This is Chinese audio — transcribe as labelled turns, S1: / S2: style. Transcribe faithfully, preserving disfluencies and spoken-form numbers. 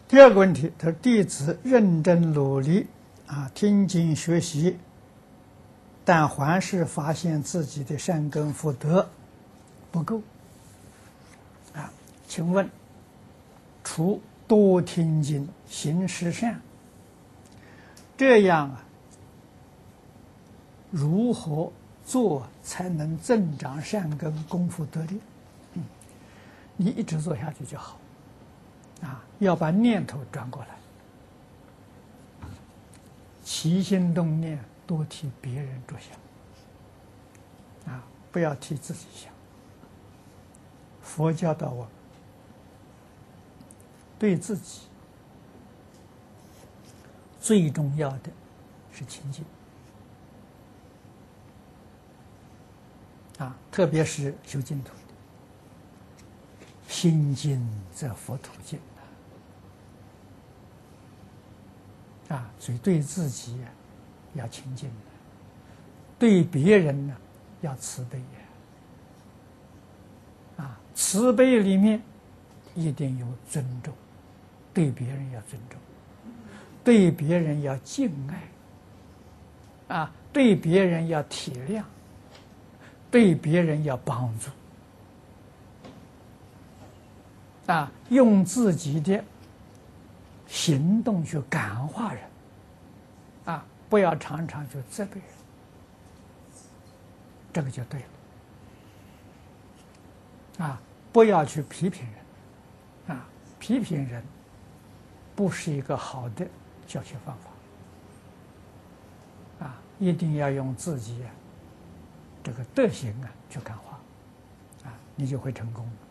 S1: 第二个问题，他说弟子认真努力啊，听经学习，但还是发现自己的善根福德不够啊。请问，除多听经、行十善，这样啊，如何做才能增长善根、功夫得力？嗯，你一直做下去就好。啊，要把念头转过来，起心动念多替别人着想，啊，不要替自己想。佛教导我们，对自己最重要的是清净，啊，特别是修净土的，心净则佛土净。啊，所以对自己要清净，对别人呢要慈悲啊，慈悲里面一定有尊重，对别人要尊重，对别人要敬爱，啊，对别人要体谅，对别人要帮助，啊，用自己的行动去感化人，啊，不要常常去责备人，这个就对了。啊，不要去批评人，啊，批评人不是一个好的教学方法。啊，一定要用自己啊这个德行啊去感化，啊，你就会成功了。